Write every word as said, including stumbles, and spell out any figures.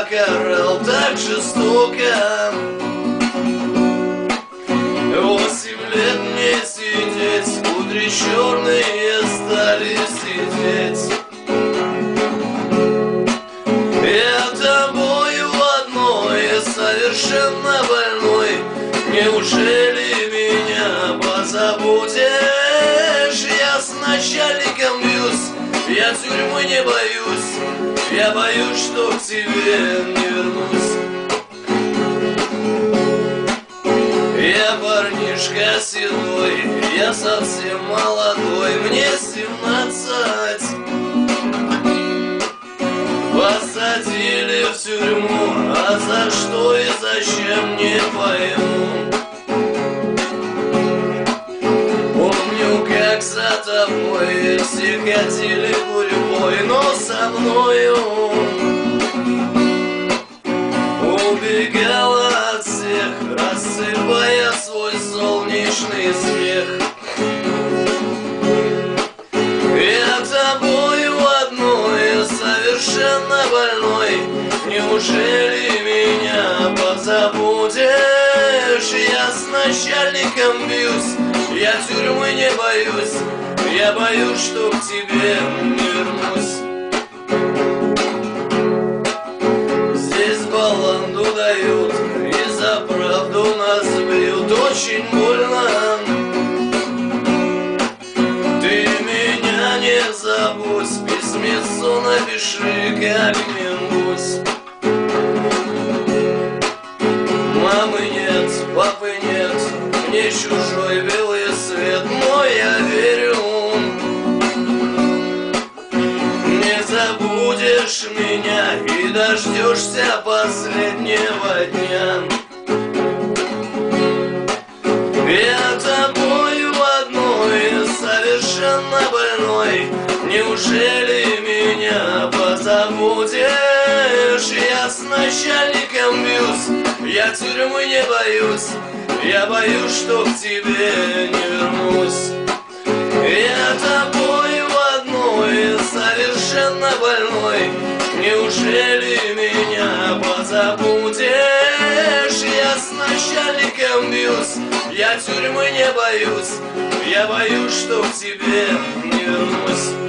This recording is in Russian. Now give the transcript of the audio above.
покарал так жестоко. Восемь лет мне сидеть, кудри черные стали сидеть. Я тобою одной, совершенно больной. Неужели меня позабудешь? Я с начальником бьюсь, я тюрьмы не боюсь. Я боюсь, что к тебе не вернусь. Я парнишка седой, я совсем молодой, мне семнадцать. Посадили в тюрьму, а за что и зачем не пойму. Помню, как за тобой все катили гурьбой, но со мною убегала от всех, рассыпая свой солнечный смех. Я тобою одной, совершенно больной. Неужели меня позабудешь? Я с начальником бьюсь, я тюрьмы не боюсь. Я боюсь, что к тебе не вернусь. Здесь баланду дают, и за правду нас бьют очень больно. Ты меня не забудь, письмецо напиши как-нибудь. Мамы нет, папы нет, мне чужой белый свет, но я верю. Не забудешь меня и дождешься последнего дня. Я тобою одной, совершенно больной. Неужели меня позабудешь? Я с начальником бьюсь, я тюрьмы не боюсь. Я боюсь, что к тебе не вернусь. Я тобою одной, совершенно больной. Неужели меня позабудешь? Я с начальником бьюсь, я тюрьмы не боюсь. Я боюсь, что к тебе не вернусь.